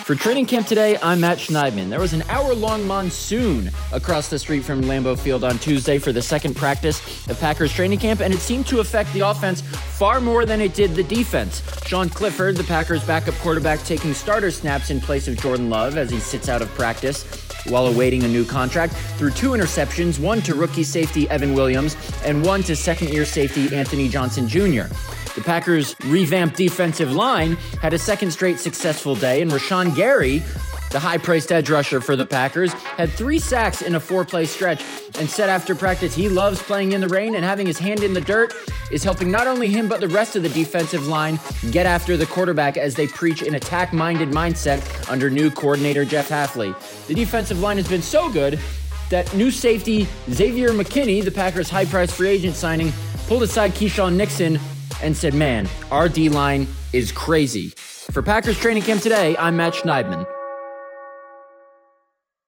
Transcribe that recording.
For training camp today, I'm Matt Schneidman. There was an hour-long monsoon across the street from Lambeau Field on Tuesday for the second practice of Packers training camp, and it seemed to affect the offense far more than it did the defense. Sean Clifford, the Packers' backup quarterback, taking starter snaps in place of Jordan Love as he sits out of practice while awaiting a new contract, threw 2 interceptions, one to rookie safety Evan Williams and one to second-year safety Anthony Johnson Jr. The Packers' revamped defensive line had a second straight successful day, and Rashawn Gary, the high-priced edge rusher for the Packers, had 3 sacks in a 4-play stretch and said after practice he loves playing in the rain and having his hand in the dirt is helping not only him but the rest of the defensive line get after the quarterback as they preach an attack-minded mindset under new coordinator Jeff Hafley. The defensive line has been so good that new safety Xavier McKinney, the Packers' high-priced free agent signing, pulled aside Keyshawn Nixon and said, "Man, our D-line is crazy." For Packers training camp today, I'm Matt Schneidman.